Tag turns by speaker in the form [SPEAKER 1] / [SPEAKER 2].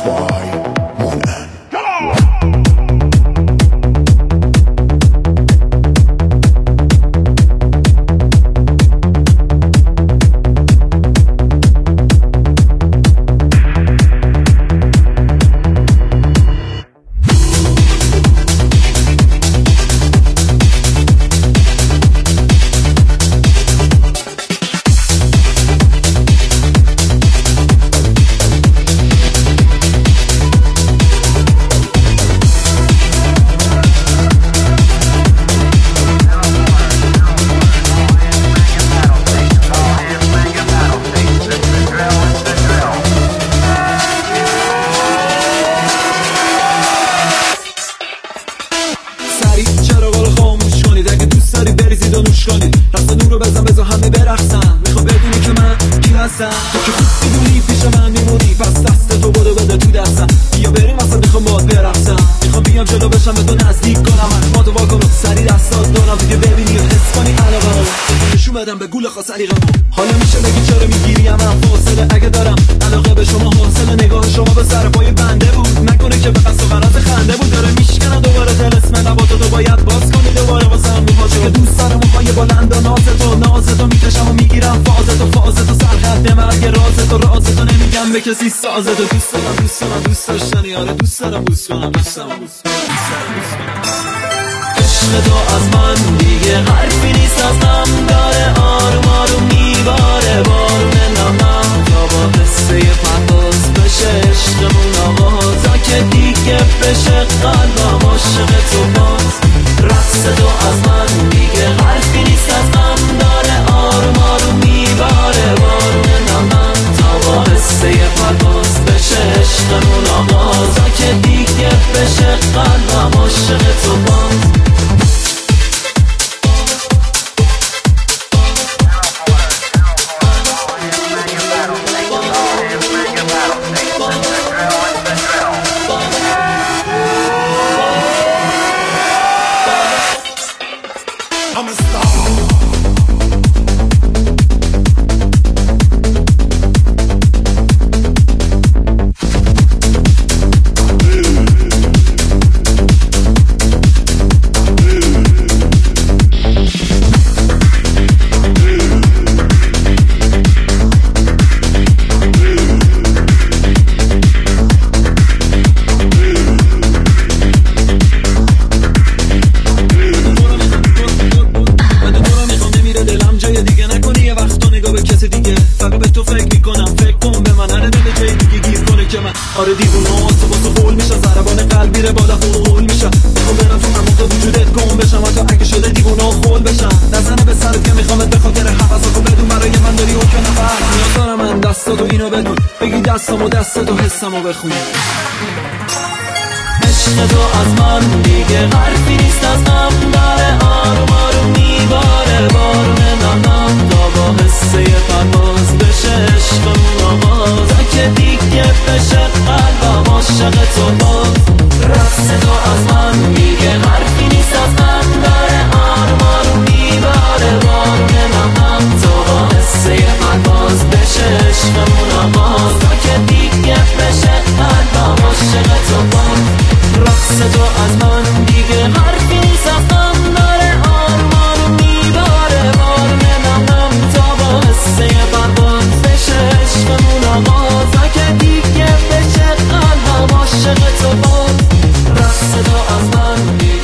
[SPEAKER 1] رقص نور رو بزن همه برقصن. میخوام بدونی که من کی هستم، تو که خوب میدونی پیش من میمونی، پس دست تو برو بده تو دستم. بیا بریم اصلا میخوام باهات برقصم، میخوام بیام جلو بشم به تو نزدیک کنم، ما تو واکن رو سری دستات دارم دیگه ببینی و حس کنی علاقه رو نشون بدم به گول خاص علیقمو. حالا میشه بگی چرا میگیری من فاصله، اگه دارم علاقه به شما حاصل نگاه شما به سر پای بنده بود، نکنه که به قصد و غرض خنده بود. داره میشکنم دوباره طلسم نباتو باید باز کنی دوباره واسم میخواد که دوست دارم موهای بلند و نازتو میکشم و میگیرم فازتو سرحد مرگ رازتو نمیگم به کسی سازتو. دوست داشتنی آره دوست دارم بوس کنم عشق تو از من دیگه حرفی نیست از هم، داره آروم آروم میباره بارون نمم تا با قصه پرواز بشه عشقمون آغاز، تا که دیگه بشه قلبم عاشق تو باز. رقص تو از من دیگه حرفی نیست از هم، داره آروم آروم میباره بارون نمم تا با قصه پرواز بشه عشقمون آغاز، تا که دیگه بشه قلبم عاشق تو باز.
[SPEAKER 2] I'm a star. فقط به تو فکر میکنم، فکر کن به من هر دل جای دیگه گیر کنه که من آره دیوونه تو با تو هول میشه، ضربان قلب میره بالا هول میشه. میخوام برم تو عمق وجودت گم بشم، حتی اگه شده دیوونه خول بشم، نزنه به سرت که میخوامت به خاطر حواساتو بدون برای من داری اوکه نفر نیاز دارم من دستاتو اینو بدون، بگی دستامو دستاتو حسمو بخونی. عشق تو از من دیگه حرفی نیست از هم، داره آروم آروم میباره بارون نمم تا با حسه پرواز بشه عشقمون آغاز، تا که دیگه بشه قلبم عاشق تو باز. رقص تو از من دیگه حرفی نیست از هم، داره آروم آروم میباره بارون نمم تا با حسه پرواز بشه عشقمون آغاز، تا که دیگه بشه قلبم عاشق تو باز. رقص تو از من دیگه حرفی نیست از هم، داره آروم آروم میباره بارون نمم تا با حسه پرواز بشه عشقمون آغاز، تا که دیگه بشه قلبم عاشق تو باز. رقص تو از من دیگه